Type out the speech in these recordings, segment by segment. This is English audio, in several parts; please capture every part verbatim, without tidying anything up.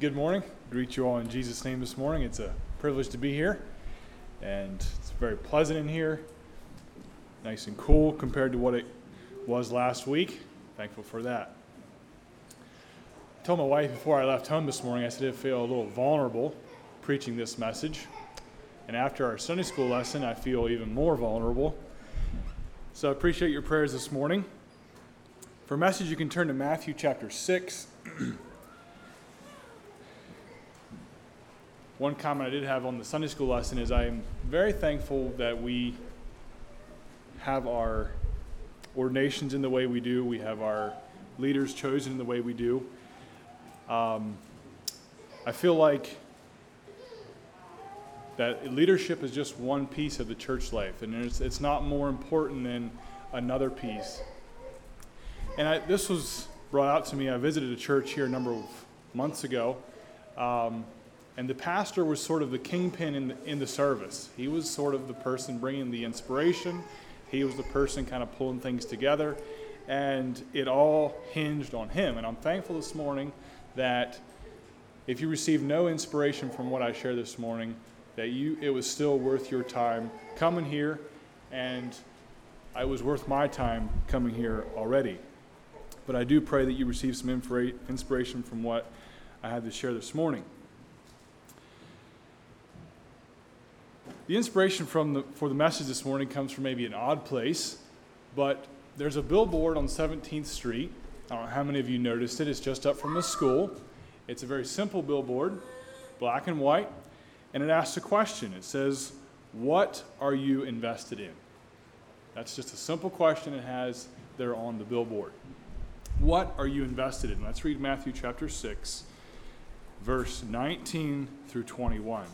Good morning. I greet you all in Jesus' name this morning. It's a privilege to be here, and it's very pleasant in here, nice and cool compared to what it was last week. Thankful for that. I told my wife before I left home this morning, I said I feel a little vulnerable preaching this message, and after our Sunday school lesson, I feel even more vulnerable. So I appreciate your prayers this morning. For a message, you can turn to Matthew chapter six. One comment I did have on the Sunday school lesson is I am very thankful that we have our ordinations in the way we do. We have our leaders chosen in the way we do. Um, I feel like that leadership is just one piece of the church life, and it's, it's not more important than another piece. And I, this was brought out to me. I visited a church here a number of months ago. Um, And the pastor was sort of the kingpin in the, in the service. He was sort of the person bringing the inspiration. He was the person kind of pulling things together. And it all hinged on him. And I'm thankful this morning that if you receive no inspiration from what I share this morning, that you it was still worth your time coming here. And it was worth my time coming here already. But I do pray that you receive some inspiration from what I had to share this morning. The inspiration from the, for the message this morning comes from maybe an odd place, but there's a billboard on seventeenth Street. I don't know how many of you noticed it. It's just up from the school. It's a very simple billboard, black and white, and it asks a question. It says, "What are you invested in?" That's just a simple question it has there on the billboard. What are you invested in? Let's read Matthew chapter six, verse nineteen through twenty-one.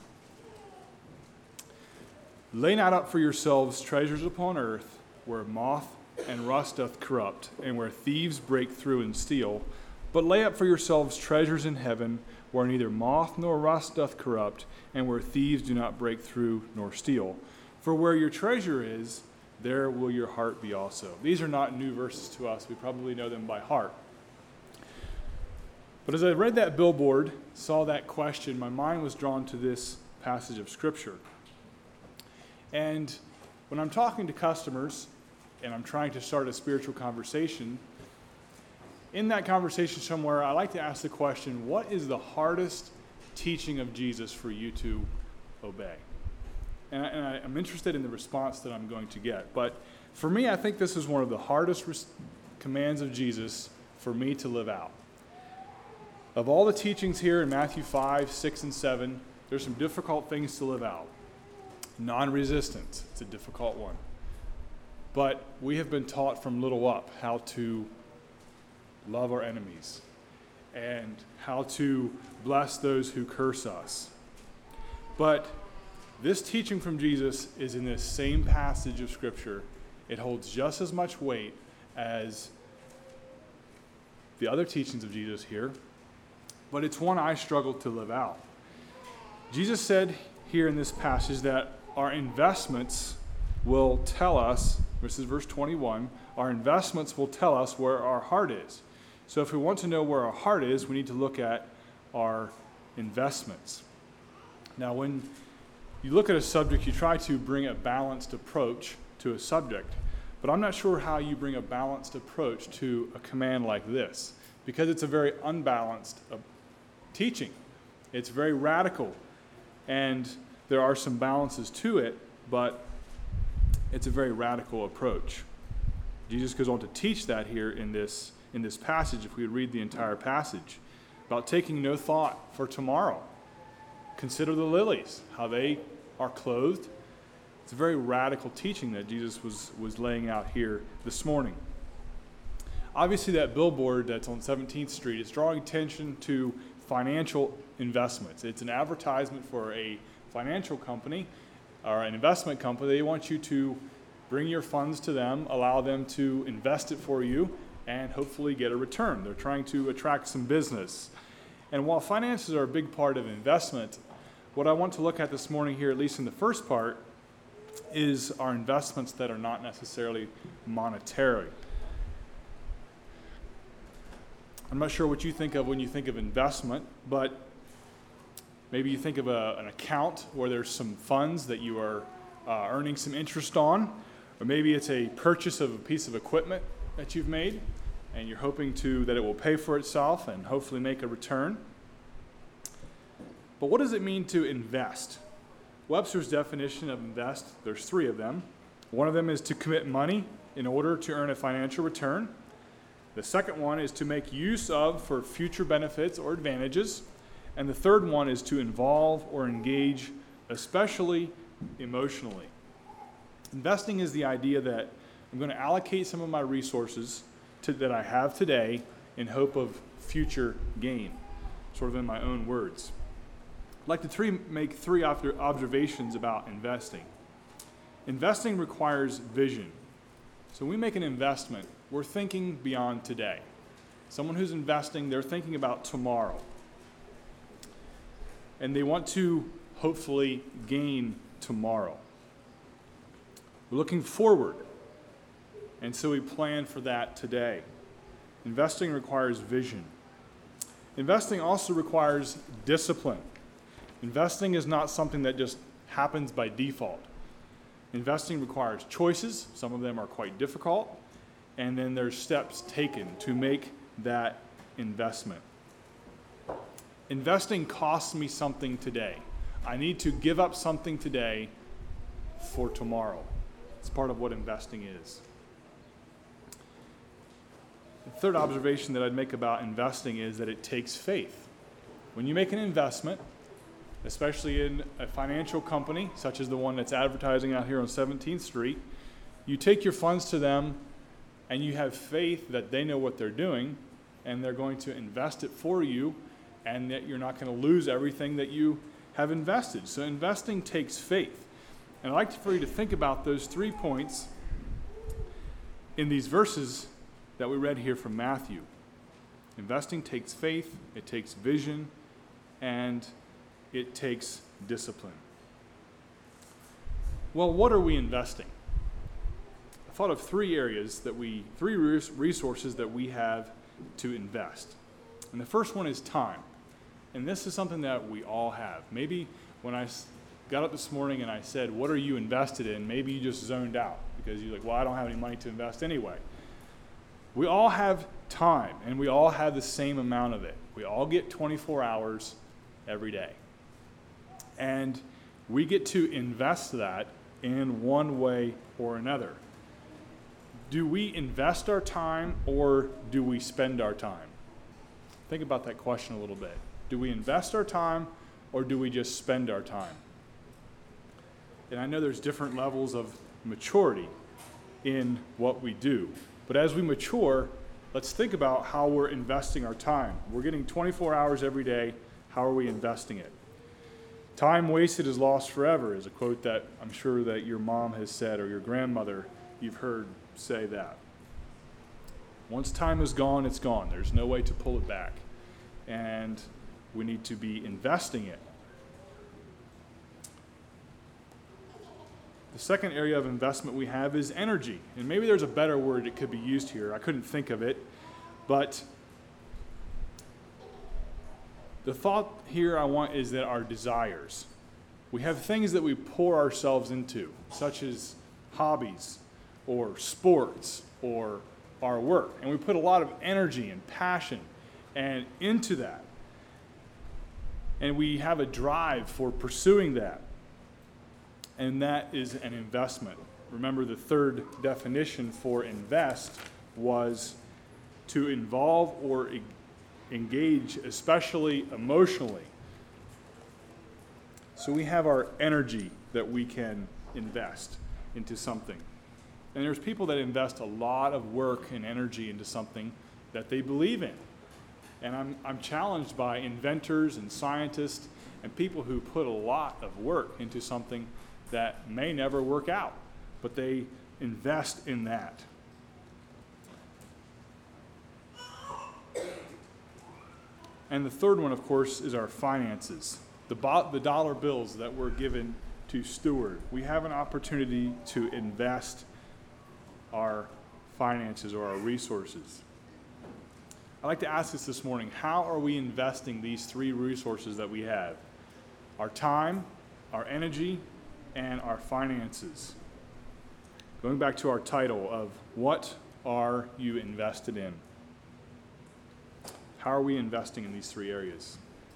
Lay not up for yourselves treasures upon earth, where moth and rust doth corrupt, and where thieves break through and steal. But lay up for yourselves treasures in heaven, where neither moth nor rust doth corrupt, and where thieves do not break through nor steal. For where your treasure is, there will your heart be also. These are not new verses to us. We probably know them by heart. But as I read that billboard, saw that question, my mind was drawn to this passage of Scripture. And when I'm talking to customers and I'm trying to start a spiritual conversation, in that conversation somewhere, I like to ask the question, what is the hardest teaching of Jesus for you to obey? And, I, and I, I'm interested in the response that I'm going to get. But for me, I think this is one of the hardest res- commands of Jesus for me to live out. Of all the teachings here in Matthew five, six, and seven, there's some difficult things to live out. Non-resistance, it's a difficult one. But we have been taught from little up how to love our enemies and how to bless those who curse us. But this teaching from Jesus is in this same passage of Scripture. It holds just as much weight as the other teachings of Jesus here, but it's one I struggle to live out. Jesus said here in this passage that our investments will tell us, this is verse twenty-one, our investments will tell us where our heart is. So if we want to know where our heart is, we need to look at our investments. Now, when you look at a subject, you try to bring a balanced approach to a subject. But I'm not sure how you bring a balanced approach to a command like this, because it's a very unbalanced uh, teaching. It's very radical, and there are some balances to it, but it's a very radical approach. Jesus goes on to teach that here in this in this passage, if we read the entire passage, about taking no thought for tomorrow. Consider the lilies, how they are clothed. It's a very radical teaching that Jesus was, was laying out here this morning. Obviously, that billboard that's on seventeenth Street is drawing attention to financial investments. It's an advertisement for a financial company or an investment company. They want you to bring your funds to them, allow them to invest it for you, and hopefully get a return. They're trying to attract some business. And while finances are a big part of investment, what I want to look at this morning here, at least in the first part, is our investments that are not necessarily monetary. I'm not sure what you think of when you think of investment, but Maybe you think of a, an account where there's some funds that you are uh, earning some interest on, or maybe it's a purchase of a piece of equipment that you've made, and you're hoping to that it will pay for itself and hopefully make a return. But what does it mean to invest? Webster's definition of invest, there's three of them. One of them is to commit money in order to earn a financial return. The second one is to make use of for future benefits or advantages. And the third one is to involve or engage, especially emotionally. Investing is the idea that I'm going to allocate some of my resources to, that I have today in hope of future gain, sort of in my own words. I'd like to three, make three observations about investing. Investing requires vision. So when we make an investment, we're thinking beyond today. Someone who's investing, they're thinking about tomorrow. And they want to hopefully gain tomorrow. We're looking forward. And so we plan for that today. Investing requires vision. Investing also requires discipline. Investing is not something that just happens by default. Investing requires choices. Some of them are quite difficult. And then there's steps taken to make that investment. Investing costs me something today. I need to give up something today for tomorrow. It's part of what investing is. The third observation that I'd make about investing is that it takes faith. When you make an investment, especially in a financial company, such as the one that's advertising out here on seventeenth Street, you take your funds to them and you have faith that they know what they're doing and they're going to invest it for you and that you're not going to lose everything that you have invested. So investing takes faith. And I'd like for you to think about those three points in these verses that we read here from Matthew. Investing takes faith, it takes vision, and it takes discipline. Well, what are we investing? I thought of three areas that we, three resources that we have to invest. And the first one is time. And this is something that we all have. Maybe when I got up this morning and I said, what are you invested in? Maybe you just zoned out because you're like, well, I don't have any money to invest anyway. We all have time and we all have the same amount of it. We all get twenty-four hours every day. And we get to invest that in one way or another. Do we invest our time or do we spend our time? Think about that question a little bit. Do we invest our time or do we just spend our time? And I know there's different levels of maturity in what we do. But as we mature, let's think about how we're investing our time. We're getting twenty-four hours every day. How are we investing it? Time wasted is lost forever is a quote that I'm sure that your mom has said or your grandmother you've heard say that. Once time is gone, it's gone. There's no way to pull it back. And we need to be investing it. The second area of investment we have is energy. And maybe there's a better word that could be used here. I couldn't think of it. But the thought here I want is that our desires. We have things that we pour ourselves into, such as hobbies or sports or our work. And we put a lot of energy and passion and into that. And we have a drive for pursuing that. And that is an investment. Remember, the third definition for invest was to involve or e- engage, especially emotionally. So we have our energy that we can invest into something. And there's people that invest a lot of work and energy into something that they believe in. And I'm, I'm challenged by inventors and scientists and people who put a lot of work into something that may never work out, but they invest in that. And the third one, of course, is our finances, the, bo- the dollar bills that we're given to steward. We have an opportunity to invest our finances or our resources. I'd like to ask us this morning, how are we investing these three resources that we have? our time, our energy, and our finances. Going back to our title of what are you invested in? How are we investing in these three areas?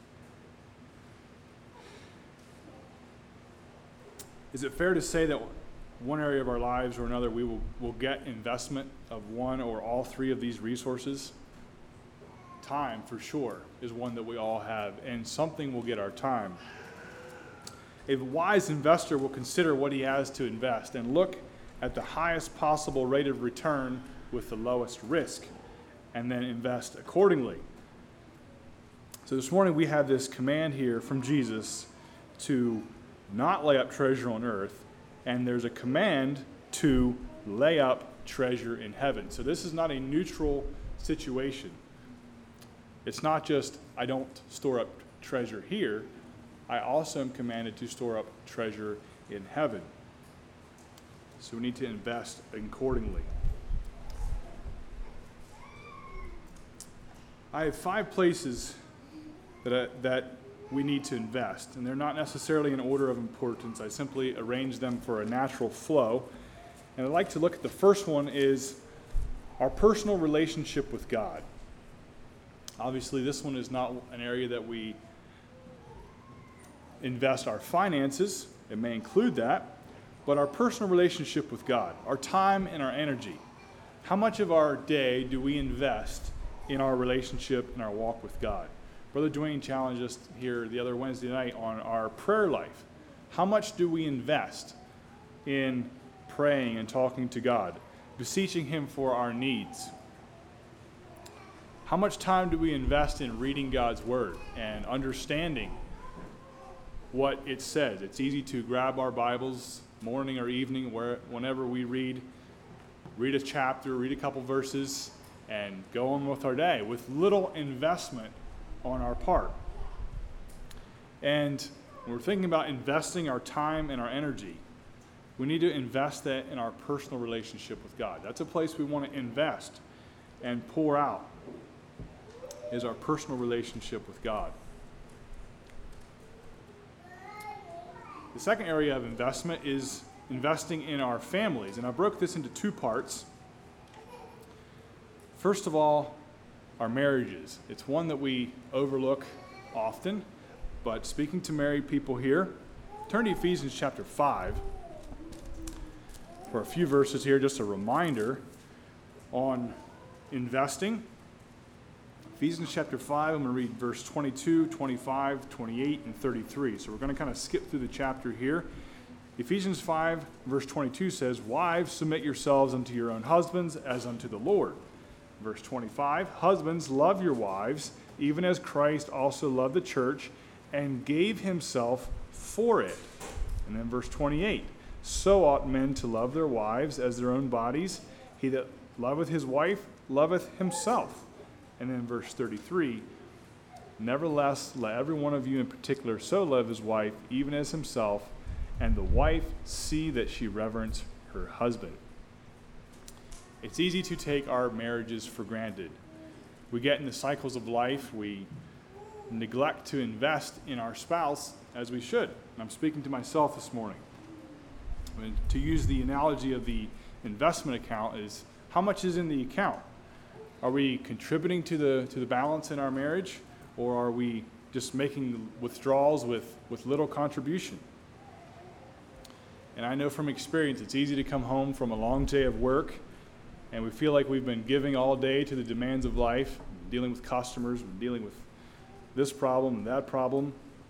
Is it fair to say that one area of our lives or another we will, will get investment of one or all three of these resources? Time, for sure, is one that we all have, and something will get our time. A wise investor will consider what he has to invest and look at the highest possible rate of return with the lowest risk, and then invest accordingly. So this morning we have this command here from Jesus to not lay up treasure on earth, and there's a command to lay up treasure in heaven. So this is not a neutral situation. It's not just, I don't store up treasure here. I also am commanded to store up treasure in heaven. So we need to invest accordingly. I have five places that, I, that we need to invest, and they're not necessarily in order of importance. I simply arrange them for a natural flow. And I'd like to look at the first one is our personal relationship with God. Obviously, this one is not an area that we invest our finances. It may include that, but our personal relationship with God, our time and our energy. How much of our day do we invest in our relationship and our walk with God? Brother Dwayne challenged us here the other Wednesday night on our prayer life. How much do we invest in praying and talking to God, beseeching Him for our needs? How much time do we invest in reading God's Word and understanding what it says? It's easy to grab our Bibles morning or evening, where, whenever we read, read a chapter, read a couple verses, and go on with our day with little investment on our part. And when we're thinking about investing our time and our energy, we need to invest that in our personal relationship with God. That's a place we want to invest and pour out, is our personal relationship with God. The second area of investment is investing in our families, and I broke this into two parts. First of all, our marriages. It's one that we overlook often, but speaking to married people here, turn to Ephesians chapter five for a few verses here, just a reminder on investing. Ephesians chapter five, I'm going to read verse twenty-two, twenty-five, twenty-eight, and thirty-three. So we're going to kind of skip through the chapter here. Ephesians five, verse twenty-two says, "Wives, submit yourselves unto your own husbands as unto the Lord." Verse twenty-five, "Husbands, love your wives, even as Christ also loved the church and gave himself for it." And then verse twenty-eight, "So ought men to love their wives as their own bodies. He that loveth his wife loveth himself." And then verse thirty-three, "Nevertheless, let every one of you in particular so love his wife, even as himself, and the wife see that she reverence her husband." It's easy to take our marriages for granted. We get in the cycles of life, we neglect to invest in our spouse as we should. And I'm speaking to myself this morning. And to use the analogy of the investment account is, how much is in the account? Are we contributing to the to the balance in our marriage, or are we just making withdrawals with, with little contribution? And I know from experience, it's easy to come home from a long day of work, and we feel like we've been giving all day to the demands of life, dealing with customers, dealing with this problem and that problem.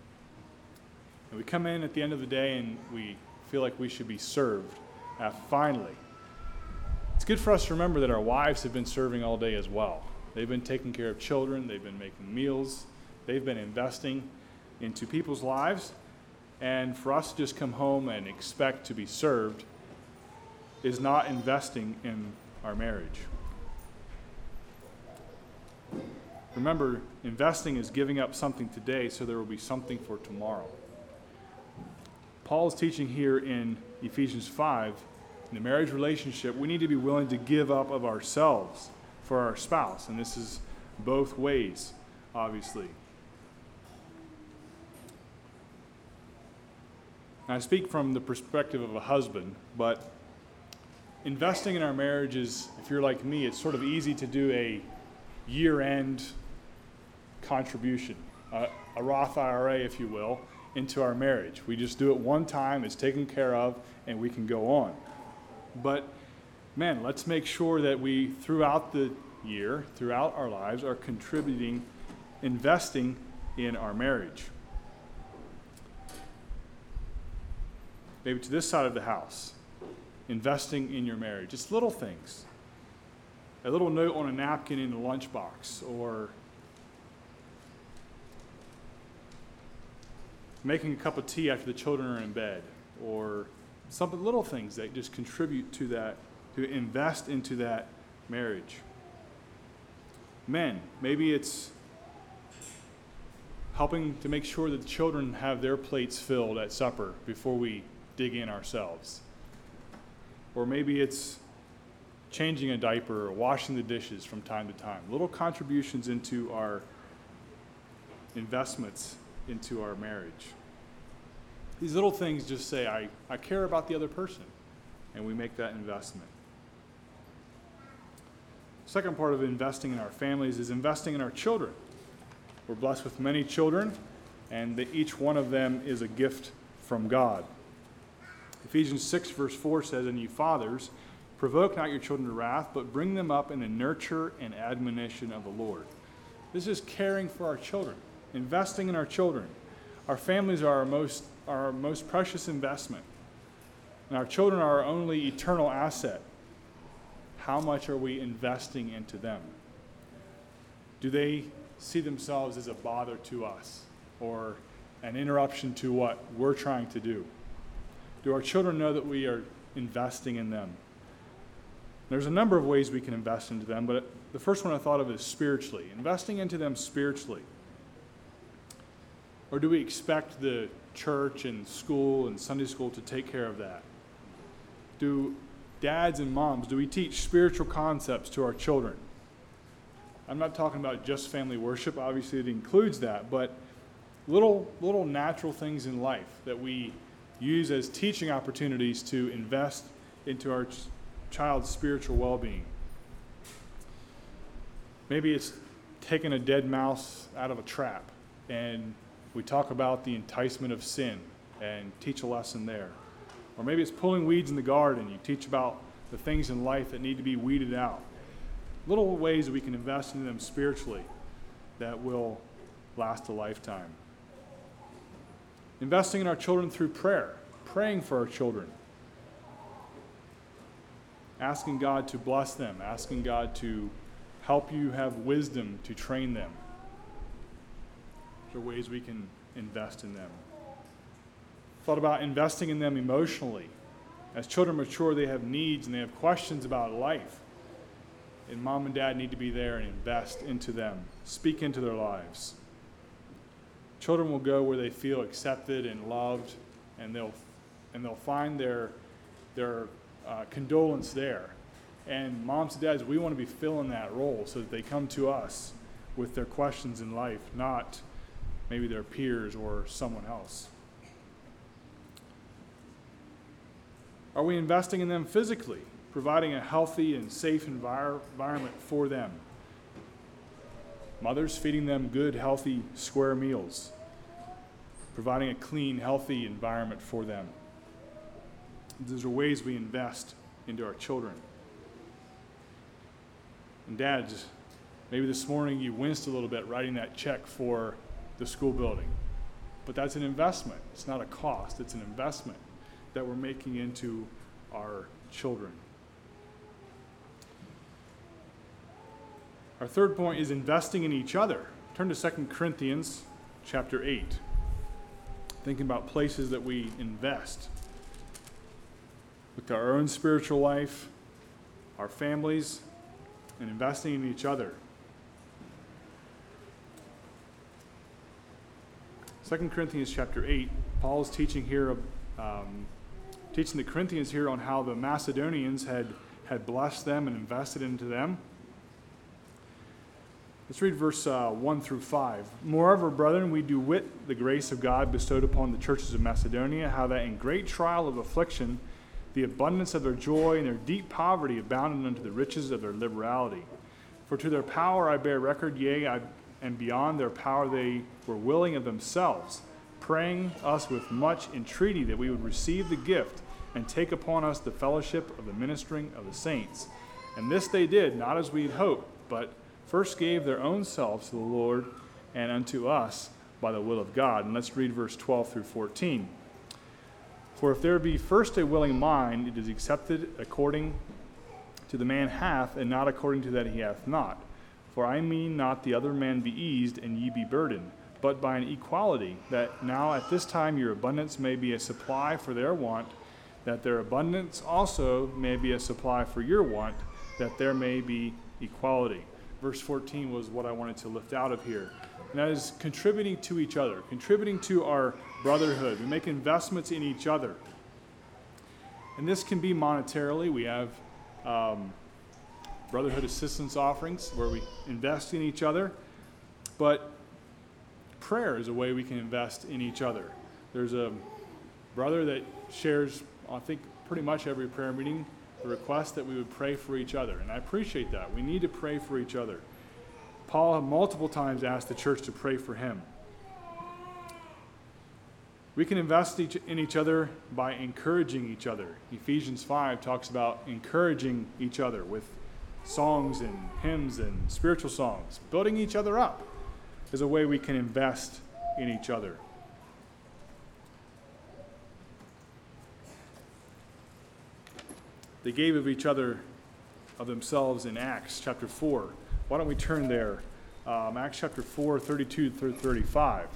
And we come in at the end of the day and we feel like we should be served uh, finally. It's good for us to remember that our wives have been serving all day as well. They've been taking care of children, they've been making meals, they've been investing into people's lives. And for us to just come home and expect to be served is not investing in our marriage. Remember, investing is giving up something today so there will be something for tomorrow. Paul is teaching here in Ephesians five, in the marriage relationship, we need to be willing to give up of ourselves for our spouse. And this is both ways, obviously. And I speak from the perspective of a husband, but investing in our marriage is, if you're like me, it's sort of easy to do a year-end contribution, a, a Roth I R A, if you will, into our marriage. We just do it one time, it's taken care of, and we can go on. But man, let's make sure that we, throughout the year, throughout our lives, are contributing, investing in our marriage. Maybe to this side of the house, investing in your marriage. It's little things. A little note on a napkin in the lunchbox, or making a cup of tea after the children are in bed, or something, little things that just contribute to that, to invest into that marriage. Men, maybe it's helping to make sure that the children have their plates filled at supper before we dig in ourselves. Or maybe it's changing a diaper or washing the dishes from time to time. Little contributions into our investments into our marriage. These little things just say, I, I care about the other person, and we make that investment. Second part of investing in our families is investing in our children. We're blessed with many children, and that each one of them is a gift from God. Ephesians six verse four says, "And you fathers, provoke not your children to wrath, but bring them up in the nurture and admonition of the Lord." This is caring for our children, investing in our children. Our families are our most, our most precious investment, and our children are our only eternal asset. How much are we investing into them? Do they see themselves as a bother to us or an interruption to what we're trying to do? Do our children know that we are investing in them? There's a number of ways we can invest into them, but the first one I thought of is spiritually, investing into them spiritually. Or do we expect the church and school and Sunday school to take care of that? Do dads and moms, do we teach spiritual concepts to our children? I'm not talking about just family worship. Obviously, it includes that, but little, little natural things in life that we use as teaching opportunities to invest into our ch- child's spiritual well-being. Maybe it's taking a dead mouse out of a trap, and we talk about the enticement of sin and teach a lesson there. Or maybe it's pulling weeds in the garden. You teach about the things in life that need to be weeded out. Little ways that we can invest in them spiritually that will last a lifetime. Investing in our children through prayer, praying for our children. Asking God to bless them, asking God to help you have wisdom to train them. There are ways we can invest in them. Thought about investing in them emotionally. As children mature, they have needs and they have questions about life. And mom and dad need to be there and invest into them, speak into their lives. Children will go where they feel accepted and loved, and they'll and they'll find their their uh, condolence there. And moms and dads, we want to be filling that role so that they come to us with their questions in life, not maybe their peers or someone else. Are we investing in them physically, providing a healthy and safe envir- environment for them? Mothers, feeding them good, healthy, square meals, providing a clean, healthy environment for them. These are ways we invest into our children. And dads, maybe this morning you winced a little bit writing that check for the school building. But that's an investment. It's not a cost. It's an investment that we're making into our children. Our third point is investing in each other. Turn to Second Corinthians chapter eight. Thinking about places that we invest. With our own spiritual life, our families, and investing in each other. Second Corinthians chapter eight, Paul is teaching here, um, teaching the Corinthians here on how the Macedonians had, had blessed them and invested into them. Let's read verse uh, one through five. Moreover, brethren, we do wit the grace of God bestowed upon the churches of Macedonia, how that in great trial of affliction, the abundance of their joy and their deep poverty abounded unto the riches of their liberality. For to their power I bear record, yea, I, and beyond their power they were willing of themselves, praying us with much entreaty that we would receive the gift and take upon us the fellowship of the ministering of the saints. And this they did, not as we had hoped, but first gave their own selves to the Lord and unto us by the will of God. And let's read verse twelve through fourteen. For if there be first a willing mind, it is accepted according to the man hath, and not according to that he hath not. For I mean not the other man be eased, and ye be burdened, but by an equality, that now at this time your abundance may be a supply for their want, that their abundance also may be a supply for your want, that there may be equality. Verse fourteen was what I wanted to lift out of here. And that is contributing to each other, contributing to our brotherhood. We make investments in each other. And this can be monetarily. We have um, brotherhood assistance offerings where we invest in each other. But prayer is a way we can invest in each other. There's a brother that shares, I think, pretty much every prayer meeting, the request that we would pray for each other. And I appreciate that. We need to pray for each other. Paul multiple times asked the church to pray for him. We can invest each, in each other by encouraging each other. Ephesians five talks about encouraging each other with songs and hymns and spiritual songs. Building each other up is a way we can invest in each other. They gave of each other, of themselves in Acts chapter four. Why don't we turn there? Um, Acts chapter four, thirty-two through thirty-five.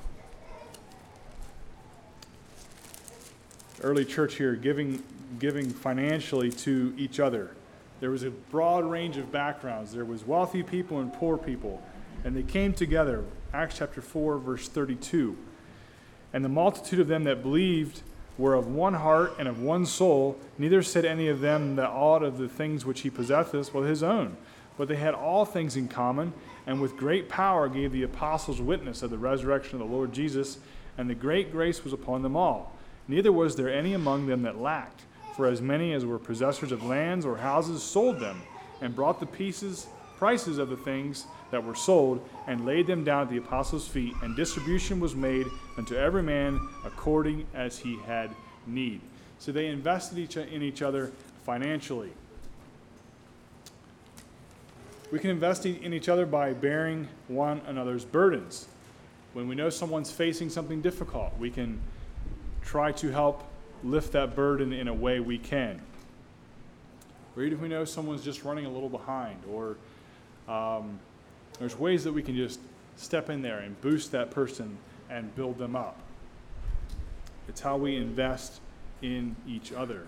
Early church here giving, giving financially to each other. There was a broad range of backgrounds. There was wealthy people and poor people, and they came together. Acts chapter four, verse thirty-two. And the multitude of them that believed were of one heart and of one soul. Neither said any of them that aught of the things which he possesseth was his own, but they had all things in common, and with great power gave the apostles witness of the resurrection of the Lord Jesus, and the great grace was upon them all. Neither was there any among them that lacked, for as many as were possessors of lands or houses sold them, and brought the pieces, prices of the things that were sold, and laid them down at the apostles' feet, and distribution was made unto every man according as he had need. So they invested each in each other financially. We can invest in each other by bearing one another's burdens. When we know someone's facing something difficult, we can try to help lift that burden in a way we can. Or even if we know someone's just running a little behind, or um, there's ways that we can just step in there and boost that person and build them up. It's how we invest in each other.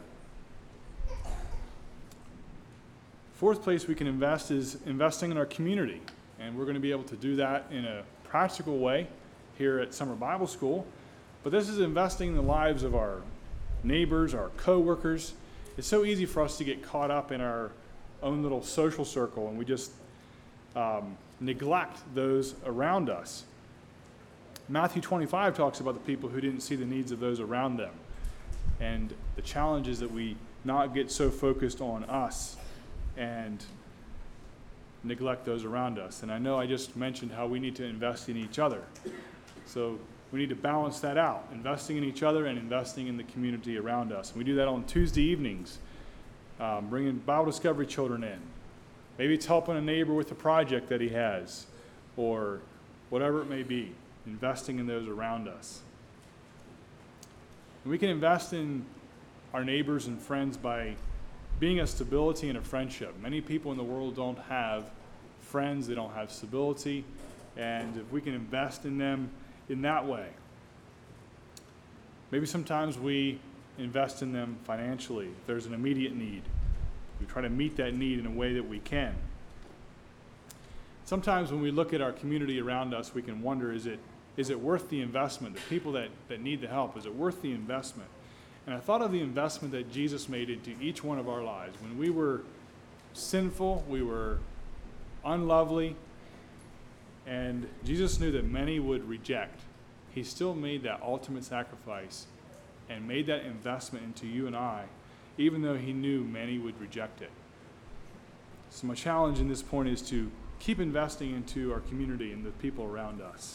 Fourth place we can invest is investing in our community. And we're going to be able to do that in a practical way here at Summer Bible School. But this is investing in the lives of our neighbors, our co-workers. It's so easy for us to get caught up in our own little social circle, and we just um, neglect those around us. Matthew twenty-five talks about the people who didn't see the needs of those around them. And the challenge is that we not get so focused on us and neglect those around us. And I know I just mentioned how we need to invest in each other. So we need to balance that out, investing in each other and investing in the community around us. And we do that on Tuesday evenings, um, bringing Bible Discovery children in. Maybe it's helping a neighbor with a project that he has, or whatever it may be, investing in those around us. And we can invest in our neighbors and friends by being a stability and a friendship. Many people in the world don't have friends, they don't have stability, and if we can invest in them in that way. Maybe sometimes we invest in them financially. If there's an immediate need, we try to meet that need in a way that we can. Sometimes when we look at our community around us, we can wonder, is it is it worth the investment? The people that, that need the help, is it worth the investment? And I thought of the investment that Jesus made into each one of our lives. When we were sinful, we were unlovely, And Jesus knew that many would reject. He still made that ultimate sacrifice and made that investment into you and I, even though he knew many would reject it. So my challenge in this point is to keep investing into our community and the people around us.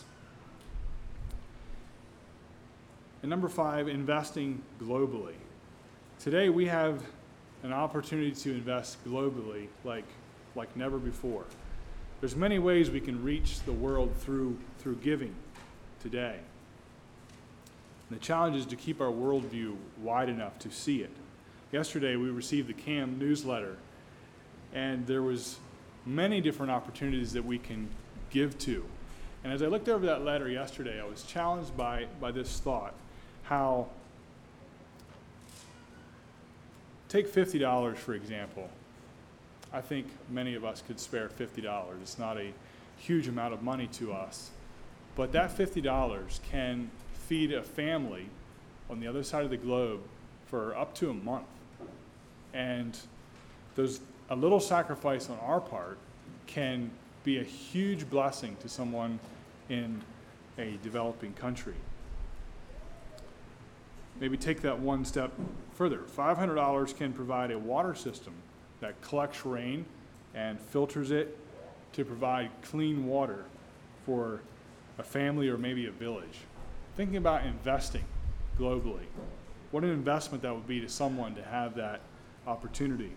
And number five, investing globally. Today we have an opportunity to invest globally like, like never before. There's many ways we can reach the world through, through giving today. And the challenge is to keep our worldview wide enough to see it. Yesterday we received the C A M newsletter, and there was many different opportunities that we can give to. And as I looked over that letter yesterday, I was challenged by, by this thought, how, take fifty dollars for example. I think many of us could spare fifty dollars. It's not a huge amount of money to us. But that fifty dollars can feed a family on the other side of the globe for up to a month. And those, a little sacrifice on our part can be a huge blessing to someone in a developing country. Maybe take that one step further. five hundred dollars can provide a water system that collects rain and filters it to provide clean water for a family or maybe a village. Thinking about investing globally, what an investment that would be to someone to have that opportunity.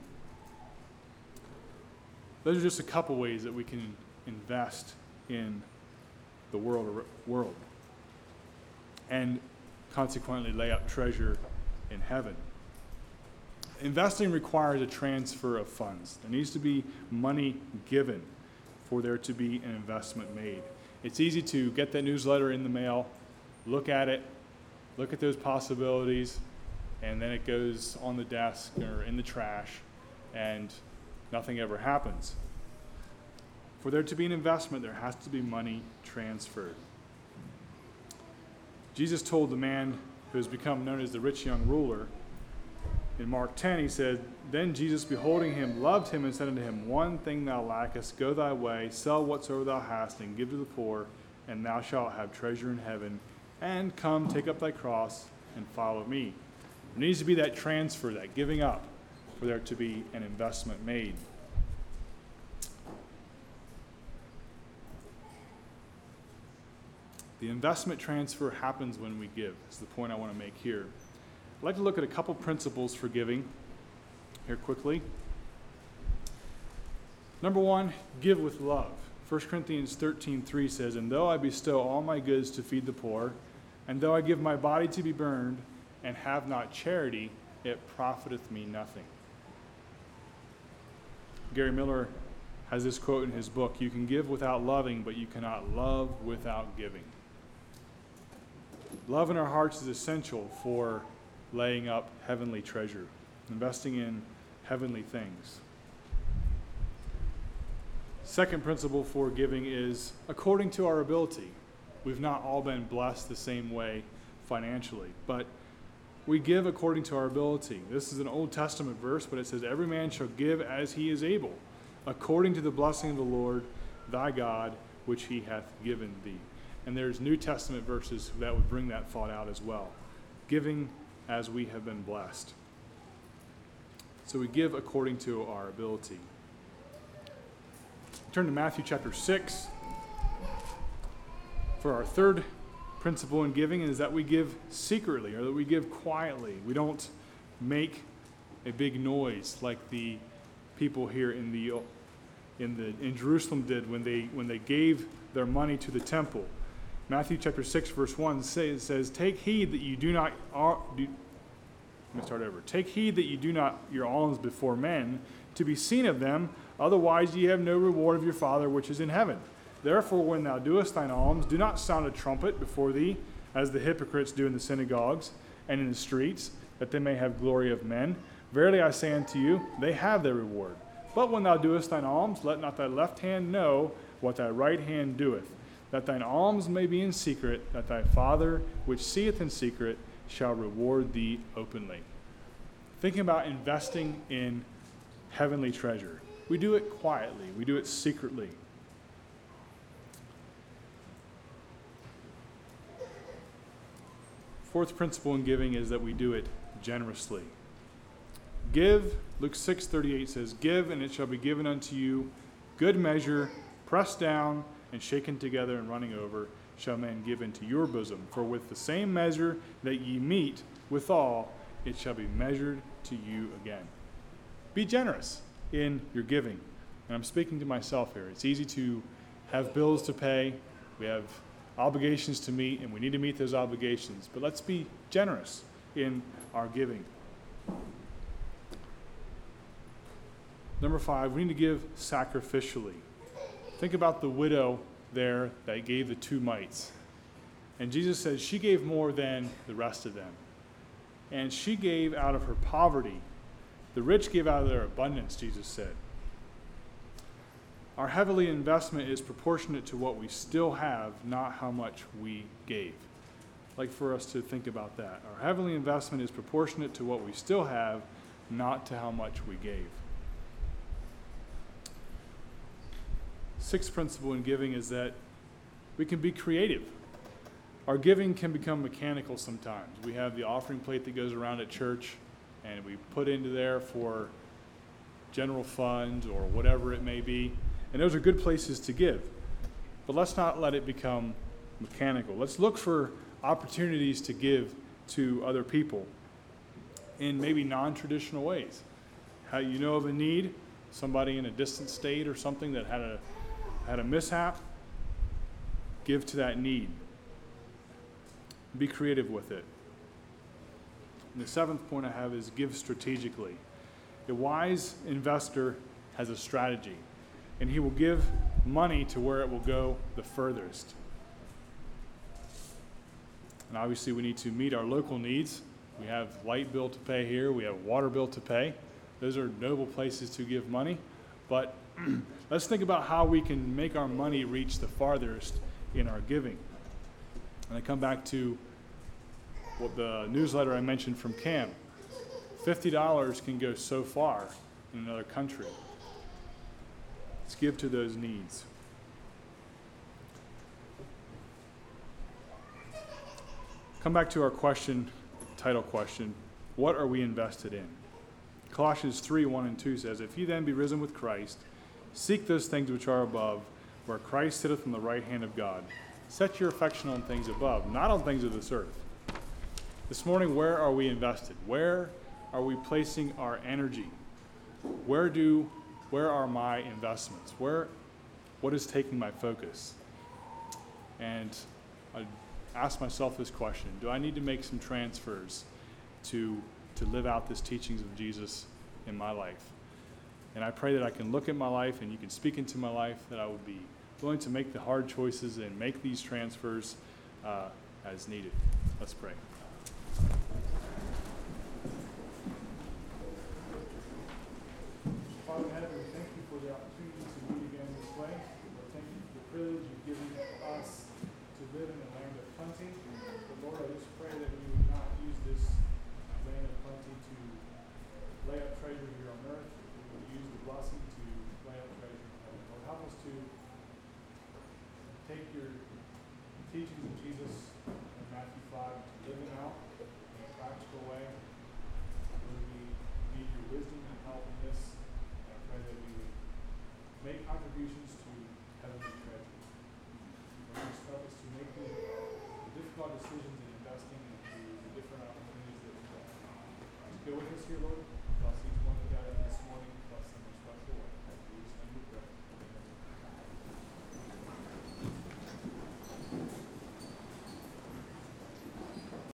Those are just a couple ways that we can invest in the world, world and consequently lay up treasure in heaven. Investing requires a transfer of funds. There needs to be money given for there to be an investment made. It's easy to get that newsletter in the mail, look at it, look at those possibilities, and then it goes on the desk or in the trash, and nothing ever happens. For there to be an investment, there has to be money transferred. Jesus told the man who has become known as the rich young ruler, in Mark ten, he said, "Then Jesus, beholding him, loved him and said unto him, One thing thou lackest, go thy way, sell whatsoever thou hast, and give to the poor, and thou shalt have treasure in heaven. And come, take up thy cross, and follow me." There needs to be that transfer, that giving up, for there to be an investment made. The investment transfer happens when we give, is the point I want to make here. I'd like to look at a couple principles for giving here quickly. Number one, give with love. First Corinthians thirteen three says, "And though I bestow all my goods to feed the poor, and though I give my body to be burned, and have not charity, it profiteth me nothing." Gary Miller has this quote in his book, "You can give without loving, but you cannot love without giving." Love in our hearts is essential for laying up heavenly treasure, investing in heavenly things. Second principle for giving is according to our ability. We've not all been blessed the same way financially, but we give according to our ability. This is an Old Testament verse, but it says, "Every man shall give as he is able, according to the blessing of the Lord thy God, which he hath given thee." And there's New Testament verses that would bring that thought out as well. Giving as we have been blessed. So we give according to our ability. Turn to Matthew chapter six. For our third principle in giving is that we give secretly, or that we give quietly. We don't make a big noise like the people here in the in the in Jerusalem did when they when they gave their money to the temple. Matthew chapter six verse one says, says "Take heed that you do not are, do, let me start over. Take heed that you do not your alms before men to be seen of them, otherwise ye have no reward of your Father which is in heaven. Therefore, when thou doest thine alms, do not sound a trumpet before thee, as the hypocrites do in the synagogues and in the streets, that they may have glory of men. Verily I say unto you, they have their reward. But when thou doest thine alms, let not thy left hand know what thy right hand doeth, that thine alms may be in secret, that thy Father which seeth in secret shall reward thee openly." Thinking about investing in heavenly treasure. We do it quietly. We do it secretly. Fourth principle in giving is that we do it generously. Give, Luke six thirty-eight says, "Give, and it shall be given unto you, good measure, pressed down, and shaken together, and running over, shall men give into your bosom. For with the same measure that ye meet withal, it shall be measured to you again." Be generous in your giving. And I'm speaking to myself here. It's easy to have bills to pay. We have obligations to meet, and we need to meet those obligations. But let's be generous in our giving. Number five, we need to give sacrificially. Think about the widow there that gave the two mites. And Jesus says she gave more than the rest of them. And she gave out of her poverty. The rich gave out of their abundance, Jesus said. Our heavenly investment is proportionate to what we still have, not how much we gave. I'd like for us to think about that. Our heavenly investment is proportionate to what we still have, not to how much we gave. Sixth principle in giving is that we can be creative. Our giving can become mechanical sometimes. We have the offering plate that goes around at church, and we put into there for general funds or whatever it may be. And those are good places to give. But let's not let it become mechanical. Let's look for opportunities to give to other people in maybe non-traditional ways. How you know of a need, somebody in a distant state or something that had a had a mishap, give to that need. Be creative with it. And the seventh point I have is give strategically. A wise investor has a strategy, and he will give money to where it will go the furthest. And obviously we need to meet our local needs. We have light bill to pay here. We have water bill to pay. Those are noble places to give money. But let's think about how we can make our money reach the farthest in our giving. And I come back to what the newsletter I mentioned from Cam. fifty dollars can go so far in another country. Let's give to those needs. Come back to our question, title question, what are we invested in? Colossians three, one and two says, "If ye then be risen with Christ, seek those things which are above, where Christ sitteth on the right hand of God. Set your affection on things above, not on things of this earth." This morning, where are we invested? Where are we placing our energy? Where do, where are my investments? Where, what is taking my focus? And I ask myself this question: do I need to make some transfers to to live out this teachings of Jesus in my life? And I pray that I can look at my life and you can speak into my life, that I would be willing to make the hard choices and make these transfers uh, as needed. Let's pray. Father in heaven, we thank you for the opportunity to meet again this way. Lord, thank you for the privilege you've given us to live in a land of plenty. But Lord, I just pray that we would not use this land of plenty to lay up treasure here on earth. We would use the blessing to lay up treasure in heaven. Lord, help us to take your teachings of Jesus in Matthew five to live them out in a practical way. Lord, we need your wisdom and help in this. And I pray that we would make contributions to heavenly treasure. Lord, just help us to make the, the difficult decisions in investing into the different opportunities that we have. Go with us here, Lord.